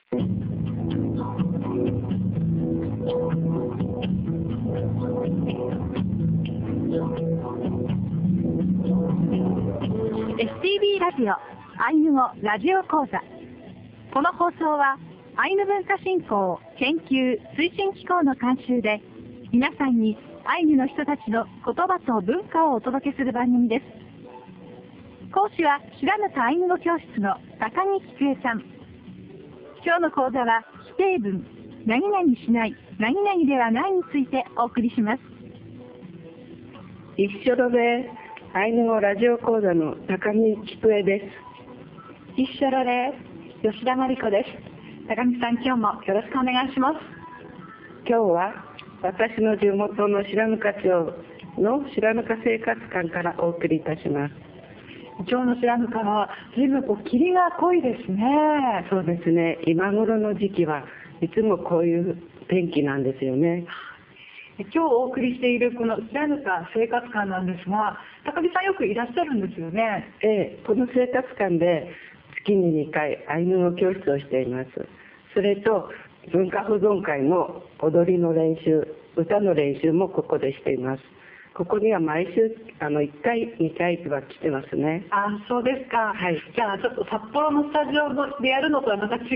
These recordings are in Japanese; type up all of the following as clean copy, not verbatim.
STB ラジオアイヌ語ラジオ講座。この放送はアイヌ文化振興研究推進機構の監修で、皆さんにアイヌの人たちの言葉と文化をお届けする番組です。講師は白糠アイヌ語教室の高木菊江さん。今日の講座は否定文何々しない、何々ではないについてお送りします。 一緒のでアイヌ語ラジオ講座の高木菊江です。 一緒ので吉田真理子です。高木さん、今日もよろしくお願いします。 今日は私の地元の白糠町の白糠生活館からお送りいたします。 今日の白糠は随分霧が濃いですね。 そうですね。今頃の時期はいつもこういう天気なんですよね。 今日お送りしているこの白糠生活館なんですが、高木さんよくいらっしゃるんですよね。 この生活館で月に2回アイヌ語教室をしています。それと文化保存会の踊りの練習、歌の練習もここでしています。ここには毎週1回2回は来てますね。 あ、そうですか。 はい。 じゃあちょっと札幌のスタジオでやるのとはまた違って、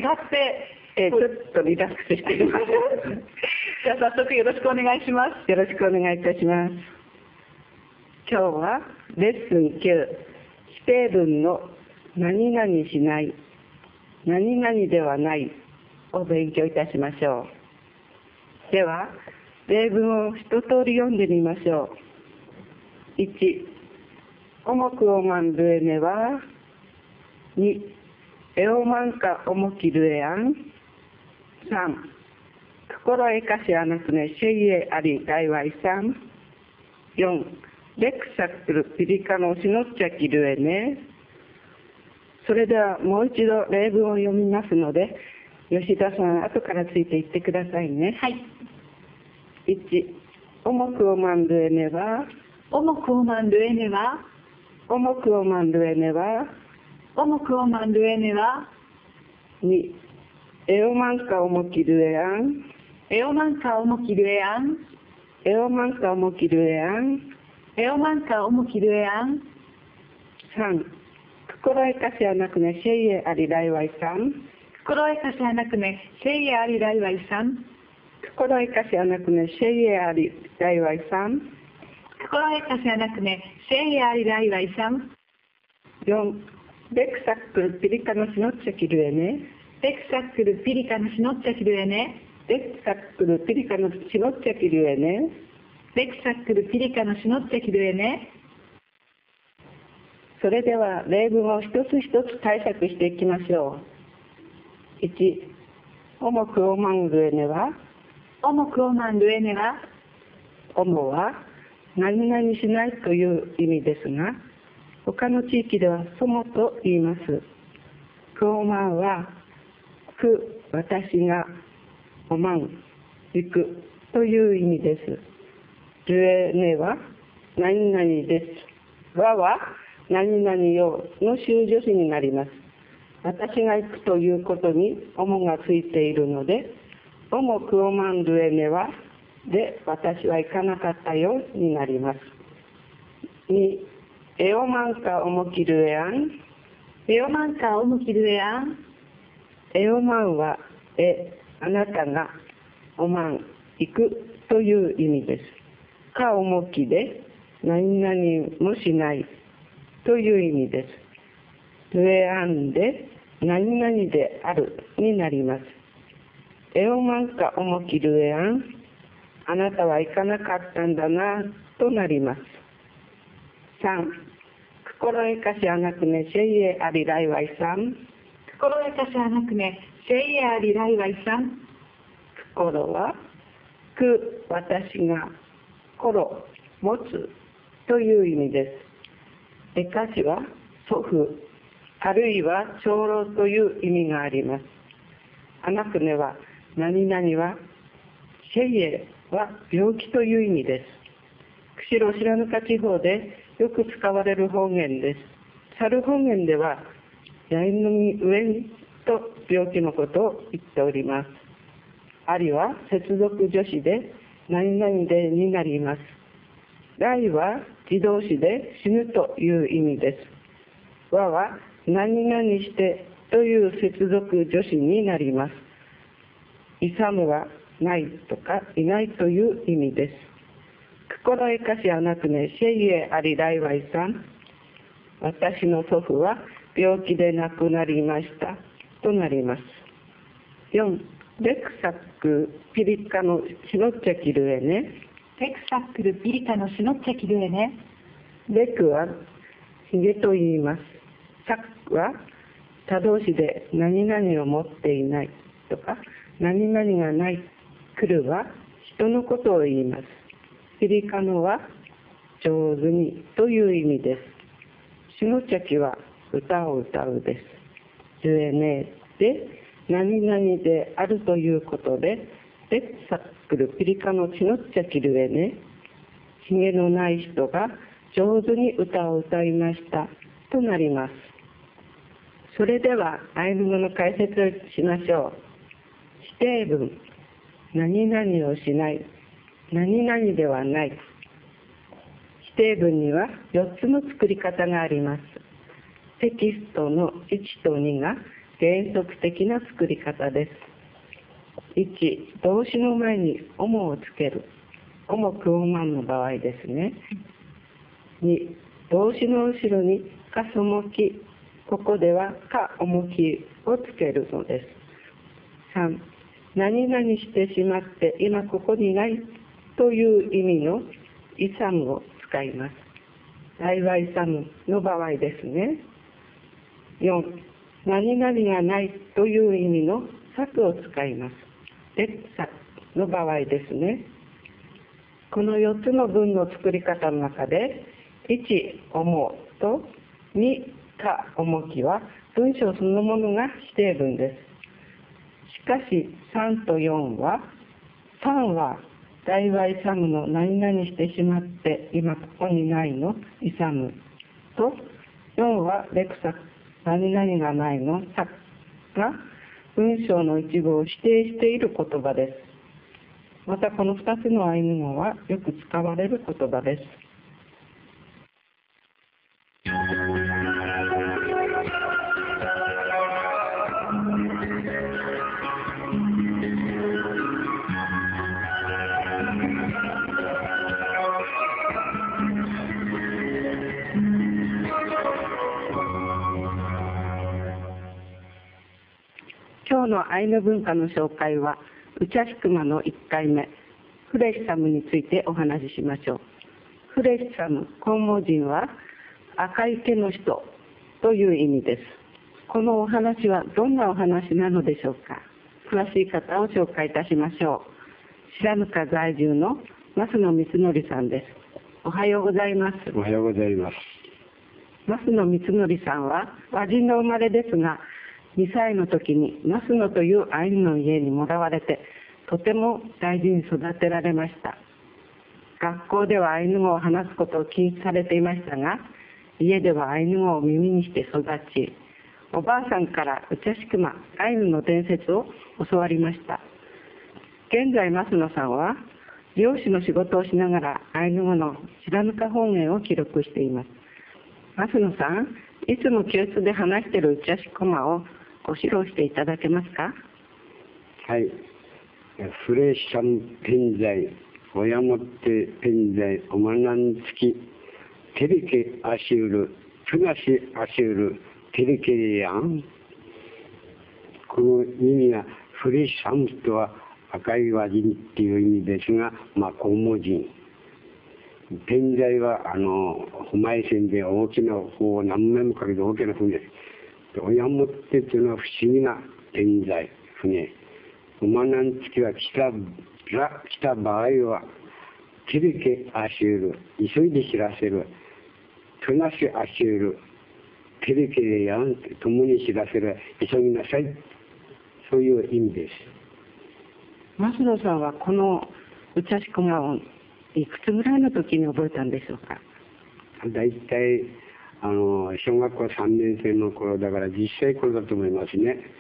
ちょっとリラックスしています。 じゃあ早速よろしくお願いします。 よろしくお願いいたします。今日はレッスン9、否定文の何々しない、何々ではないを勉強いたしましょう。では、例文を一通り読んでみましょう。1、オモクオマンルエネは、2、エオマンカオモキルエアン、3、心えかしあなくねシェイエアリダイワイさん、4、レクサクルピリカのシノッチャキルエネ。それではもう一度例文を読みますので、吉田さん後からついていってくださいね。 はい。 1、オモクオマンルエネは、 オモクオマンルエネは、 オモクオマンルエネは、 オモクオマンルエネは、 2、エオマンカオモキルエアン、 エオマンカオモキルエアン、 エオマンカオモキルエアン、 エオマンカオモキルエアン、 3、心えかしあなくねシェイエアリライワイさん、 心えかしあなくねシェイエアリライワイさん、 心えかしあなくねシェイエアリライワイさん、 心えかしあなくねシェイエアリライワイさん。 4、レクサックルピリカのシノッチャキルエネ、 レクサックルピリカのシノッチャキルエネ、 レクサックルピリカのシノッチャキルエネ、 レクサックルピリカのシノッチャキルエネ。 それでは例文を一つ一つ解釈していきましょう。1、オモクオマンルエネは、 オモクオマンルエネは、 オモは何々しないという意味ですが、他の地域ではソモと言います。クオマンは、く、私が、オマン、行くという意味です。ルエネは、何々です。わは、何々よの修助詞になります。私が行くということにオモがついているので、オモクオマンルエネは、で、私は行かなかったよになります。2、エオマンカオモキルエアン。 エオマンカオモキルエアン。 エオマンは、あなたが、オマン、行くという意味です。カオモキで、何々もしないという意味です。ルエアンで、何々であるになります。エオマンカオモキルエアン。あなたは行かなかったんだなとなります。3、心えかしあなくねシェイエアリライワイさん。 心えかしあなくねシェイエアリライワイさん。 心は、く、私が、心、持つという意味です。えかしは、祖父、あるいは長老という意味があります。あなくねは、何々は、シェイエは病気という意味です。釧路白糠地方でよく使われる方言です。猿方言では、やいのみ上にと病気のことを言っております。ありは接続助詞で何々でになります。来は自動詞で死ぬという意味です。はは何々してという接続助詞になります。勇むはないとかいないという意味です。心得かしあなくね、シェイエあり来は遺産。私の祖父は病気で亡くなりましたとなります。4. レクサックピリカのシノッチャキルエネ。 レクサックルピリカのシノッチャキルエネ。 レクはヒゲと言います。サックは他動詞で何々を持っていないとか何々がない。クルは人のことを言います。ピリカノは上手にという意味です。シノチャキは歌を歌うです。ルエネで何々であるということで、レッサックルピリカノシノチャキルエネ、ひげのない人が上手に歌を歌いましたとなります。それではアイヌ語の解説をしましょう。否定文、何々をしない、何々ではない。否定文には4つの作り方があります。テキストの1と2が原則的な作り方です。1、動詞の前に「おも」をつける。おもクオマンの場合ですね。2、動詞の後ろにかそもき、ここではかおもきをつけるのです。3、何々してしまって今ここにないという意味のイサムを使います。来はイサムの場合ですね。4、何々がないという意味のサクを使います。レッサの場合ですね。この4つの文の作り方の中で、1、思うと2、か重きは文章そのものが否定文です。しかし3と4は、3は大は勇むの何々してしまって今ここにないの勇むと、4はレクサ何々がないのさが文章の一部を否定している言葉です。またこの2つのアイヌ語はよく使われる言葉です。今日のアイヌ文化の紹介は、ウチャシクマの1回目、フレッサムについてお話ししましょう。フレッサム、コンモ人は赤い毛の人という意味です。このお話はどんなお話なのでしょうか。詳しい方を紹介いたしましょう。白糠在住の増野光則さんです。おはようございます。 おはようございます。 増野光則さんは和人の生まれですが、2歳の時に増野というアイヌの家にもらわれて、とても大事に育てられました。学校ではアイヌ語を話すことを禁止されていましたが、家ではアイヌ語を耳にして育ち、おばあさんからウチャシクマ、アイヌの伝説を教わりました。現在増野さんは漁師の仕事をしながらアイヌ語の白糠方言を記録しています。増野さん、いつも教室で話しているウチャシクマをご披露していただけますか。 はい。フレシャンペンザイ、親もってペンザイ、おまなんつき、テリケアシュル、プナシアシュル、テリケリアン。この意味が、フレシャンとは赤い和人っていう意味ですが、コンモ人。ペンザイは、ホマイ線で大きな方を何面もかけて大きな船。親もってっていうのは不思議なペンザイ、船。おまなんつきは来た場合は、テリケアシュール、急いで知らせる。トナシアシュール、テリケレヤン、共に知らせる。急ぎなさい。そういう意味です。 増野さんはこのウチャシクマをいくつぐらいの時に覚えたんでしょうか。 だいたい小学校3年生の頃だから10歳頃だと思いますね。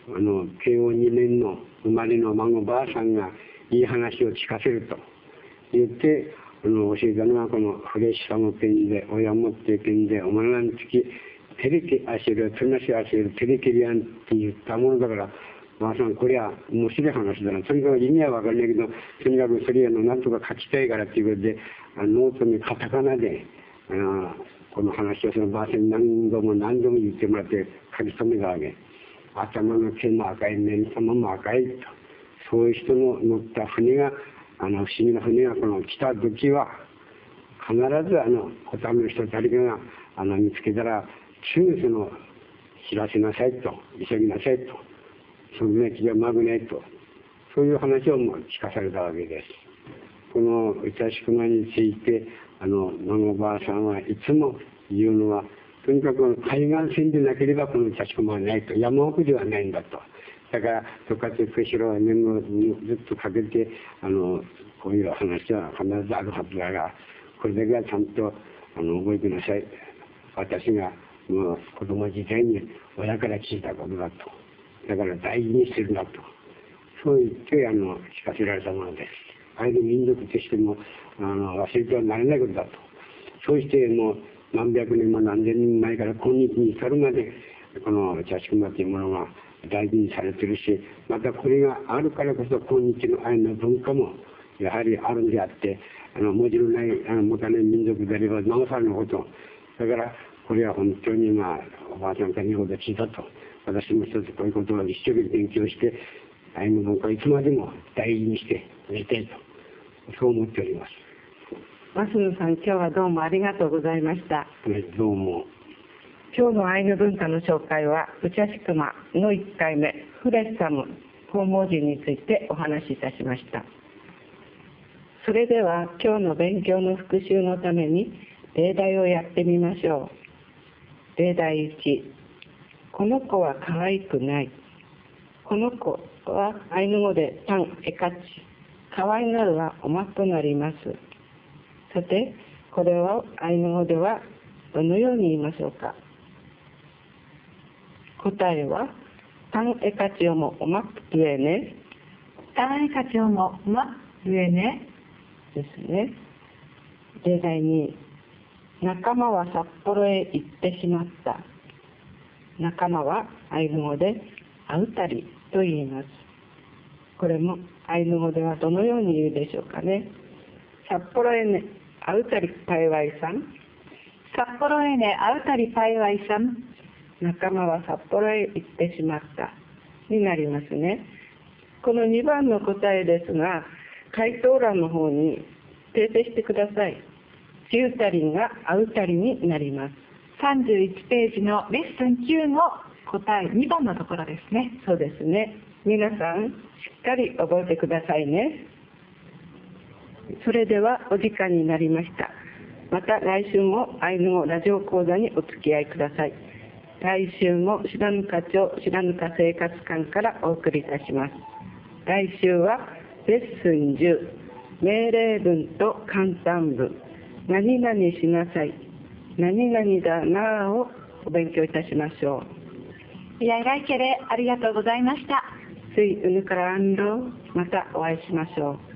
慶応2年の生まれの孫ばあさんがいい話を聞かせると言って教えたのはこのフレッシュサムペンで親もってペンでおまらんつきテレキアシルトナシアシルテレキリアンって言ったものだからばあさんこれは面白い話だなとにかく意味は分からないけどとにかくそれなんとか書きたいからっていうことでノートにカタカナでこの話をそのばあさんに何度も何度も言ってもらって書き留めたわけ。頭の毛も赤い目様も赤いとそういう人の乗った船が不思議な船がこの来た時は必ずおための人誰かが見つけたらすぐ知らせなさいと急ぎなさいとそのね気がまぐねとそういう話をも聞かされたわけです。この宇多志熊について孫ばあさんはいつも言うのはとにかく海岸線でなければこの宇多志熊はないと山奥ではないんだと。だから十勝釧路は念をずっとかけてこういう話は必ずあるはずだがこれだけはちゃんと覚えてなさい。私がもう子供時代に親から聞いたことだと。だから大事にするんだと。そう言って聞かせられたものです。アイヌ民族としても忘れてはならないことだと。そうしてもう何百年も何千年前から今日に至るまでこの宇多志熊というものが大事にされているしまたこれがあるからこそ今日のアイヌの文化もやはりあるんであって文字のない持たない民族であればなおさらのことだからこれは本当におばあちゃんから日本で聞いたと私も一つこういうことを一生懸命勉強してアイヌ文化をいつまでも大事にしてやりたいとそう思っております。 増野さん、今日はどうもありがとうございました。 どうも。 今日のアイヌ文化の紹介は宇多志熊の1回目フレッサム方文字についてお話しいたしました。それでは今日の勉強の復習のために例題をやってみましょう。例題1、この子は可愛くない。この子はアイヌ語でタンエカチ、可愛がるはおまとなります。さてこれをアイヌ語ではどのように言いましょうか。答えはタンエカチオモオマクトゥエネ、 タンエカチオモオマクトゥエネですね。例題2、仲間は札幌へ行ってしまった。仲間はアイヌ語でアウタリと言います。これもアイヌ語ではどのように言うでしょうかね。札幌へねアウタリパイワイさん、 札幌へねアウタリパイワイさん、 仲間は札幌へ行ってしまったになりますね。この2番の答えですが回答欄の方に訂正してください。チウタリンがアウタリになります。 31ページのレッスン9の答え2番のところですね。 そうですね。皆さんしっかり覚えてくださいね。それではお時間になりました。また来週もアイヌ語ラジオ講座にお付き合いください。来週も白糠町白糠生活館からお送りいたします。来週はレッスン10、命令文と簡単文、何々しなさい、何々だなをお勉強いたしましょう。 いやいらいけれありがとうございました。 ついうぬから安藤、またお会いしましょう。